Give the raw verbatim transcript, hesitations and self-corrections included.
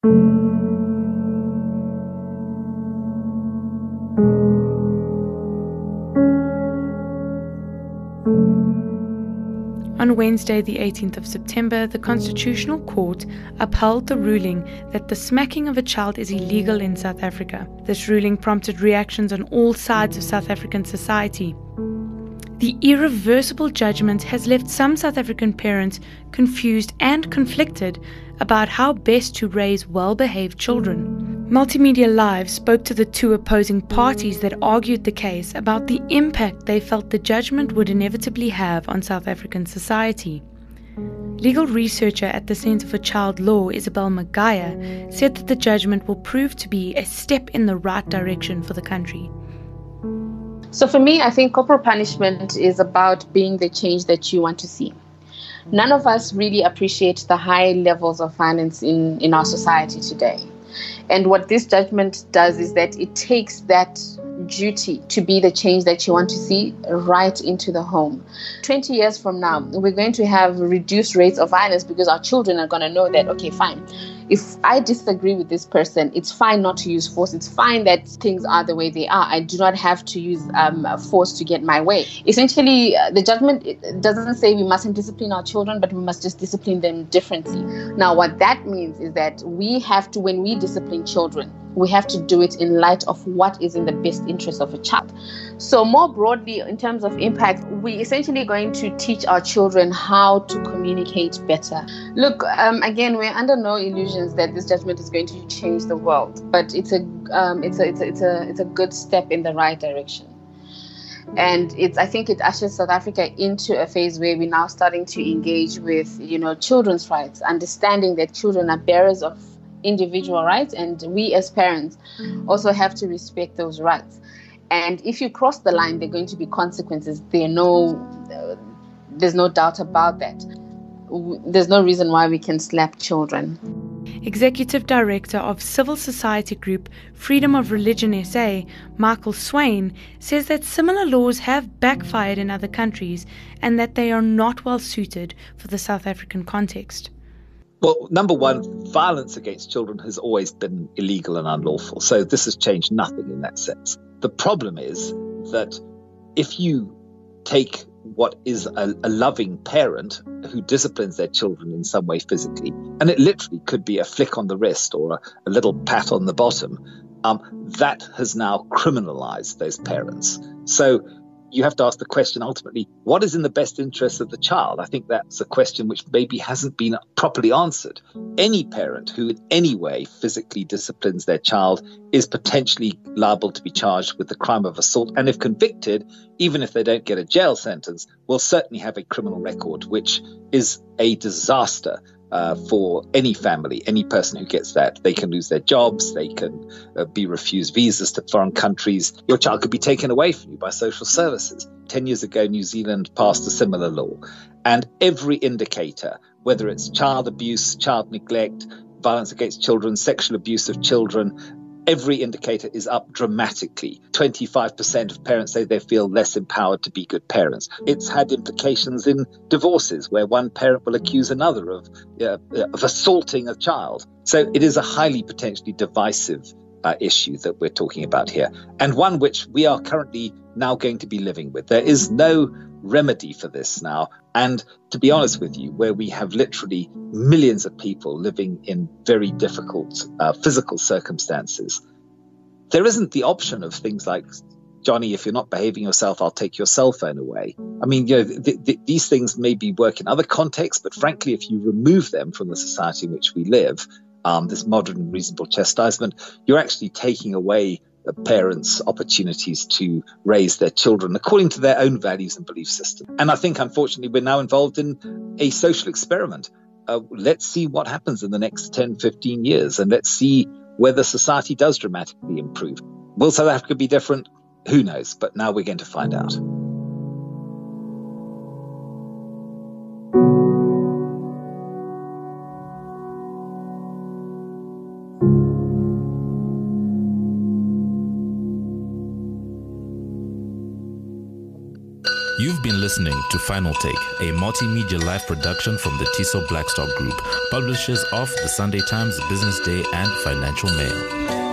On Wednesday, the eighteenth of September, the Constitutional Court upheld the ruling that the smacking of a child is illegal in South Africa. This ruling prompted reactions on all sides of South African society. The irreversible judgment has left some South African parents confused and conflicted about how best to raise well-behaved children. Multimedia Live spoke to the two opposing parties that argued the case about the impact they felt the judgment would inevitably have on South African society. Legal researcher at the Centre for Child Law, Isabel Magaya, said that the judgment will prove to be a step in the right direction for the country. So for me, I think corporal punishment is about being the change that you want to see. None of us really appreciate the high levels of violence in, in our society today. And what this judgment does is that it takes that duty to be the change that you want to see right into the home. twenty years from now, we're going to have reduced rates of violence because our children are going to know that, okay, fine. If I disagree with this person, it's fine not to use force. It's fine that things are the way they are. I do not have to use um, force to get my way. Essentially, uh, the judgment doesn't say we mustn't discipline our children, but we must just discipline them differently. Now, what that means is that we have to, when we discipline children, we have to do it in light of what is in the best interest of a child. So more broadly, in terms of impact, we're essentially going to teach our children how to communicate better. Look, um, again, we're under no illusions that this judgment is going to change the world, but it's a, um, it's a, it's a, it's a, it's a good step in the right direction. And it's, I think it ushers South Africa into a phase where we're now starting to engage with, you know, children's rights, understanding that children are bearers of individual rights, and we as parents also have to respect those rights. And if you cross the line, there are going to be consequences. There no, uh, there's no doubt about that. There's no reason why we can slap children. Executive Director of civil society group Freedom of Religion S A, Michael Swain, says that similar laws have backfired in other countries and that they are not well suited for the South African context. Well, number one, violence against children has always been illegal and unlawful. So this has changed nothing in that sense. The problem is that if you take what is a, a loving parent who disciplines their children in some way physically, and it literally could be a flick on the wrist or a, a little pat on the bottom, um, that has now criminalized those parents. So you have to ask the question, ultimately, what is in the best interest of the child? I think that's a question which maybe hasn't been properly answered. Any parent who in any way physically disciplines their child is potentially liable to be charged with the crime of assault. And if convicted, even if they don't get a jail sentence, will certainly have a criminal record, which is a disaster uh, for any family, any person who gets that. They can lose their jobs, they can uh, be refused visas to foreign countries. Your child could be taken away from you by social services. Ten years ago, New Zealand passed a similar law. And every indicator, whether it's child abuse, child neglect, violence against children, sexual abuse of children, every indicator is up dramatically. twenty-five percent of parents say they feel less empowered to be good parents. It's had implications in divorces where one parent will accuse another of, uh, of assaulting a child. So it is a highly potentially divisive uh, issue that we're talking about here, and one which we are currently now going to be living with. There is no remedy for this now. And to be honest with you, where we have literally millions of people living in very difficult uh, physical circumstances, there isn't the option of things like, Johnny, if you're not behaving yourself, I'll take your cell phone away. I mean, you know, th- th- these things maybe work in other contexts, but frankly, if you remove them from the society in which we live, um, this modern reasonable chastisement, you're actually taking away parents' opportunities to raise their children according to their own values and belief system. And I think, unfortunately, we're now involved in a social experiment. Uh, let's see what happens in the next ten, fifteen years, and let's see whether society does dramatically improve. Will South Africa be different? Who knows? But now we're going to find out. You've been listening to Final Take, a multimedia live production from the Tiso Blackstock Group, publishers of the Sunday Times, Business Day, and Financial Mail.